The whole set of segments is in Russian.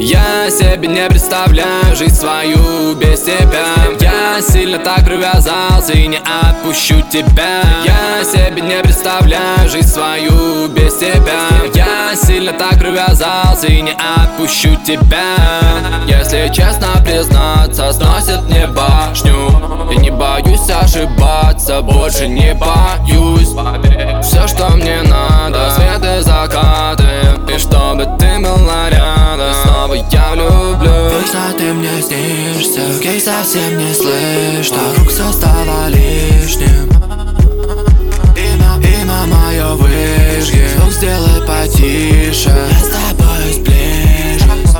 Я себе не представляю жизнь свою без тебя. Я сильно так привязался и не отпущу тебя. Я себе не представляю жизнь свою без тебя. Я сильно так привязался и не отпущу тебя. Если честно признаться, сносит мне башню. И не боюсь ошибаться, больше не боюсь. Все, что мне надо, свет и закаты, и чтобы ты была рядом, снова я влюблюсь. Вечно ты мне снишься, ей совсем не слышно, вокруг все стало лишним. Имя мое выжги, звук сделай потише, я с тобой сближусь.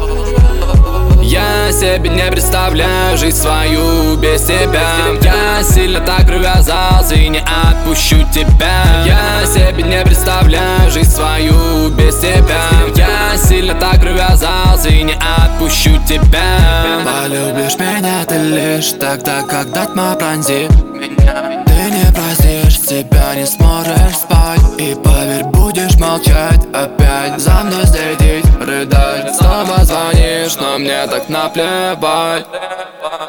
Я себе не представляю жизнь свою без тебя. Я сильно так привязался и не отпущу тебя. Я себе не представляю жизнь свою без тебя. Я сильно так привязался и не отпущу тебя. Полюбишь меня ты лишь тогда, когда тьма пронзит меня. Ты не простишь, себя не сможешь спать. И поверь, будешь молчать опять, за мной следить, рыдать. Снова звонишь, но мне так наплевать.